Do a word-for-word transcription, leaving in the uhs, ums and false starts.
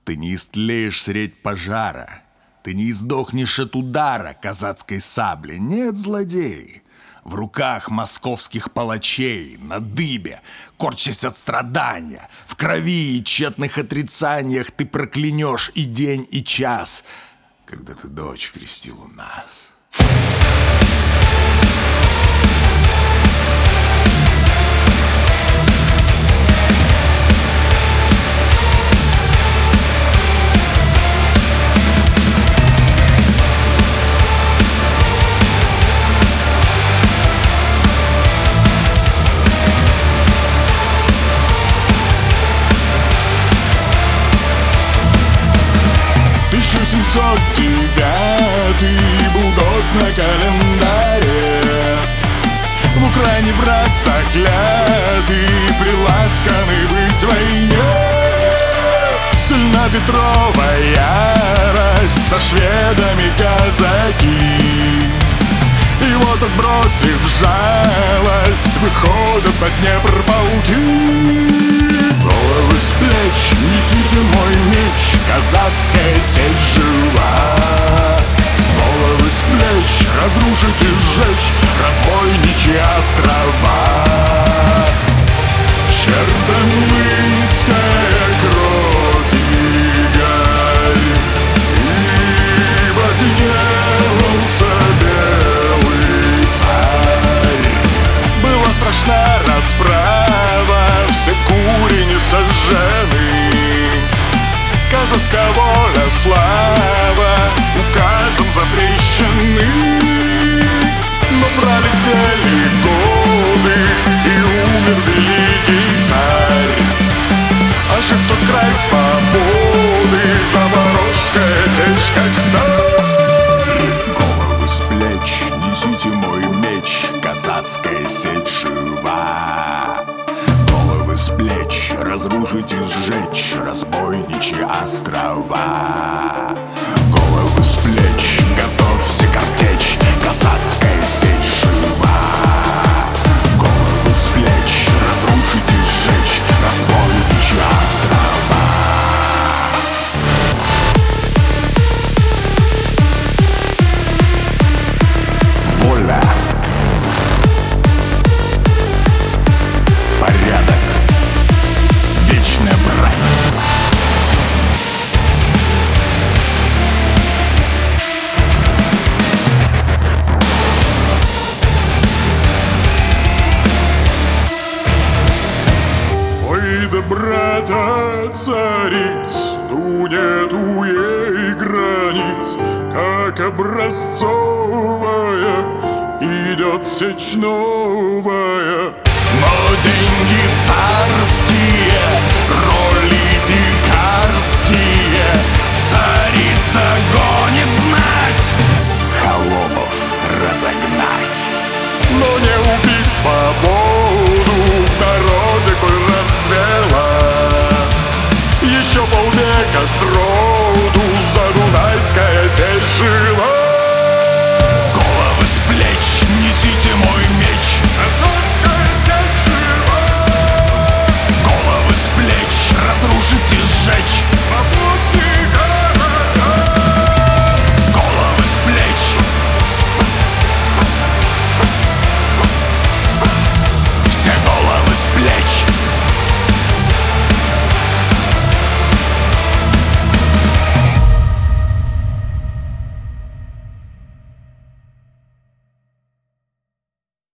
Ты не истлеешь средь пожара, ты не издохнешь от удара казацкой сабли. Нет, злодей, в руках московских палачей, на дыбе, корчась от страдания, в крови и тщетных отрицаниях ты проклянешь и день, и час, когда ты дочь крестил у нас. тысяча семьсот девятый был год на календаре. В Украине враг заклятый, приласканный быть в войне. Сильна Петрова ярость, со шведами казаки. И вот, отбросив жалость, выходят на Днепр полки. Головы с плеч, несите мой меч, казацкая сеть жива. Головы с плеч, разрушить и сжечь разбойничьи острова. Чертомлынская кровь и гарь, ибо гневался белый царь. Была страшна расправа, все курени сожжены. Казацкая воля, слава указом запрещены. Но пролетели годы, и умер великий царь. Ожив тот край свободы, Запорожская сечь как сталь. Головы с плеч, несите мой меч, казацкая сеть жива. Головы с плеч, разрушить и сжечь разбойничьи острова. Головы с плеч, готовьте картечь, казацкая сеть жива. Головы с плеч, разрушить и сжечь разбойничьи острова. Воля, порядок, вечная брань. Ой, да брата цариц, ну нету ей границ, как образцовая идет сечь новая. Но деньги царские, роли дикарские, царица гонит знать, холопов разогнать. Но не убить свободу в народе, коль расцвела. Еще полвека сроду Задунайская сеть жила.